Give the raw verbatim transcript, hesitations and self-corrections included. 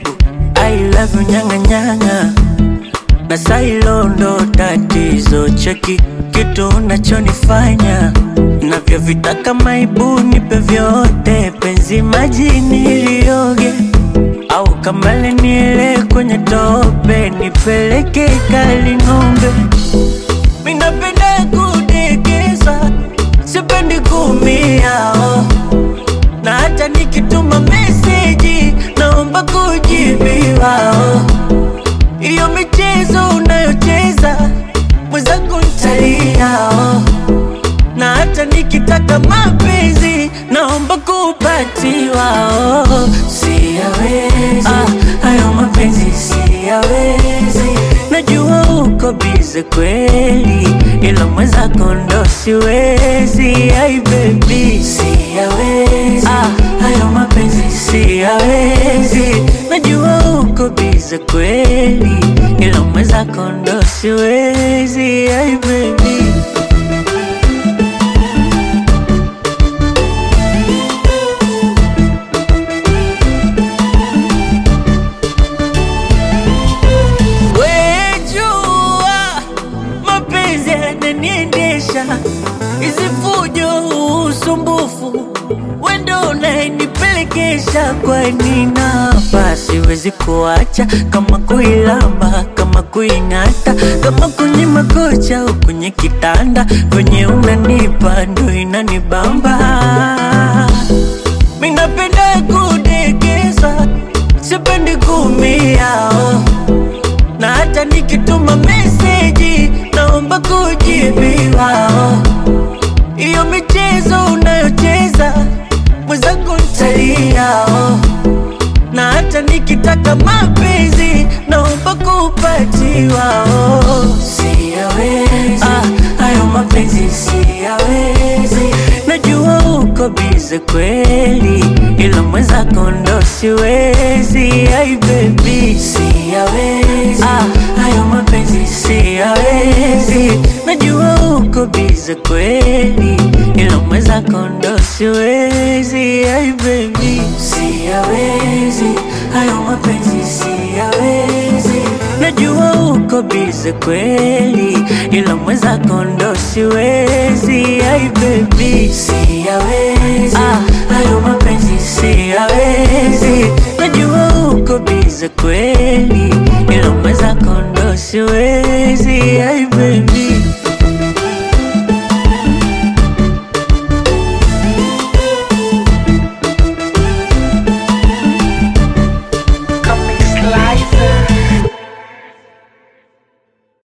I love you nyanga nyanga, na sailo ndo tatizo. Cheki kitu unachonifanya, navyovitaka maibu nipe vyote. Penzi maji nilioge, au kamale niele kwenye tope. Nipeleke kali ng'ombe, minapenda kudekeza, sipendi kumia oh. Na hata nikituma meseji, naomba kujibiwa oh. Iyo michezo unayocheza, mwenzangu ntalia oh. Na hata nikitaka mapenzi, naomba kupatiwa oh. Siyawezi, ah, hayo mapenzi siyawezi. Najua uko bize kweli, ila mwenzako ndo siwezi. Ay baby, siyawezi, ah, hayo mapenzi siyawezi. Najua uko bize kweli, ila mwenzako ndo siwezi. Ay baby, hizi fujo usumbufu, wendo unayenipelekesha. Kwa nina basi wezi kuacha, kama kuilamba, kama kuingata, kama kwenye makocha au kwenye kitanda. Venye unanipa ndo inanibamba, minapenda kudekeza, sipendi kumia oh. Na hata nikituma meseji, naomba kujibiwa oh. Iyo michezo unayocheza, mwenzangu ntalia oh. Na hata nikitaka mapenzi, naomba kupatiwa oh. Siyawezi, ah, hayo mapenzi siyawezi. Najua uko bize kweli, ila mwenzako ndo siwezi. Ay baby, siyawezi, ah, hayo mapenzi siyawezi. Najua uko bize kweli, ila mwenzako ndo siwezi. Ay baby, siyawezi, hayo mapenzi siyawezi. Najua uko bize kweli, ila mwenzako ndo siwezi. Ay baby, siyawezi, ah, hayo mapenzi siyawezi. Najua uko bize kweli, ila mwenzako ndo siwezi. Ay baby.